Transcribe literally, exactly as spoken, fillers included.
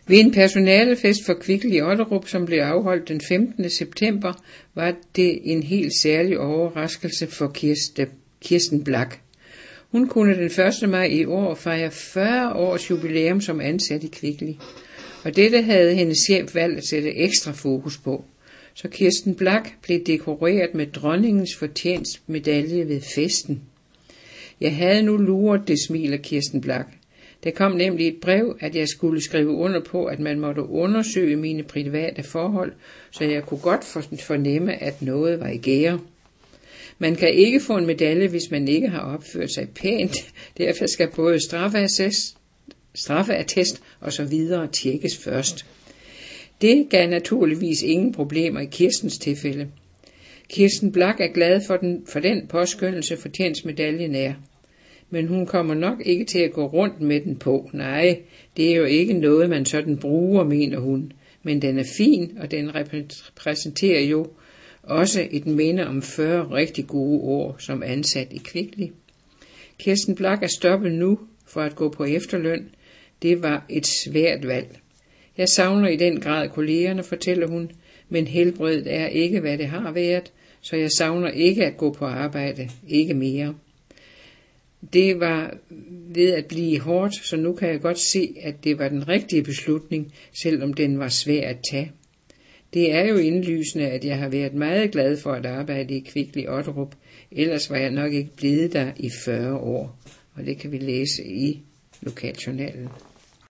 Ved en personalefest for Kvickly i Otterup, som blev afholdt den femtende september, var det en helt særlig overraskelse for Kirste, Kirsten Blak. Hun kunne den første maj i år fejre fyrre års jubilæum som ansat i Kvickly, og dette havde hendes chef valgt at sætte ekstra fokus på. Så Kirsten Blak blev dekoreret med dronningens fortjenstmedalje ved festen. Jeg havde nu luret det, smiler Kirsten Blak. Der kom nemlig et brev, at jeg skulle skrive under på, at man måtte undersøge mine private forhold, så jeg kunne godt fornemme, at noget var i gære. Man kan ikke få en medalje, hvis man ikke har opført sig pænt. Derfor skal både straffeattest, straffeattest og så videre tjekkes først. Det gav naturligvis ingen problemer i Kirstens tilfælde. Kirsten Blak er glad for den, for den påskyndelse fortjenstmedaljen er. Men hun kommer nok ikke til at gå rundt med den på. Nej, det er jo ikke noget, man sådan bruger, mener hun. Men den er fin, og den repræsenterer jo også et minde om fyrre rigtig gode år som ansat i Kvickly. Kirsten Blak er stoppet nu for at gå på efterløn. Det var et svært valg. Jeg savner i den grad kollegerne, fortæller hun, men helbredet er ikke, hvad det har været, så jeg savner ikke at gå på arbejde, ikke mere. Det var ved at blive hårdt, så nu kan jeg godt se, at det var den rigtige beslutning, selvom den var svær at tage. Det er jo indlysende, at jeg har været meget glad for at arbejde i Kvickly Otterup, ellers var jeg nok ikke blevet der i fyrre år, og det kan vi læse i Lokaljournalen.